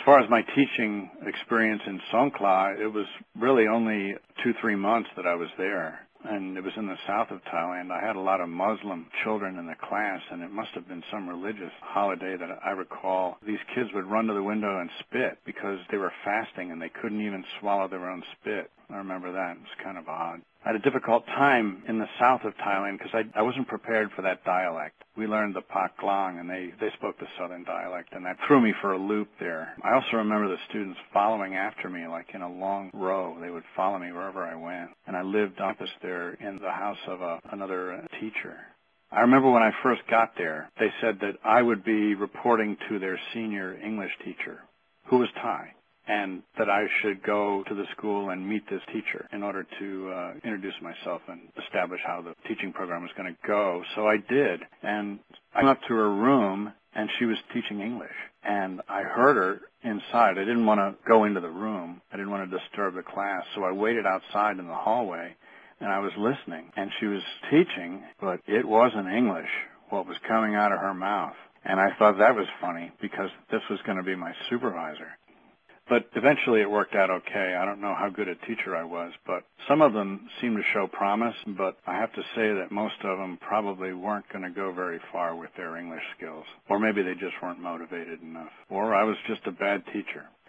far as my teaching experience in Songkhla, it was really only 2-3 months that I was there. And it was in the south of Thailand. I had a lot of Muslim children in the class, and it must have been some religious holiday that I recall. These kids would run to the window and spit because they were fasting and they couldn't even swallow their own spit. I remember that. It was kind of odd. I had a difficult time in the south of Thailand because I wasn't prepared for that dialect. We learned the Pak Klang, and they spoke the southern dialect, and that threw me for a loop there. I also remember the students following after me, like in a long row. They would follow me wherever I went. And I lived opposite there in the house of another teacher. I remember when I first got there, they said that I would be reporting to their senior English teacher, who was Thai, and that I should go to the school and meet this teacher in order to introduce myself and establish how the teaching program was going to go. So I did, and I went up to her room, and she was teaching English, and I heard her inside. I didn't want to go into the room. I didn't want to disturb the class, so I waited outside in the hallway, and I was listening, and she was teaching, but it wasn't English, what was coming out of her mouth. And I thought that was funny because this was going to be my supervisor. But eventually it worked out okay. I don't know how good a teacher I was, but some of them seemed to show promise, but I have to say that most of them probably weren't going to go very far with their English skills. Or maybe they just weren't motivated enough. Or I was just a bad teacher.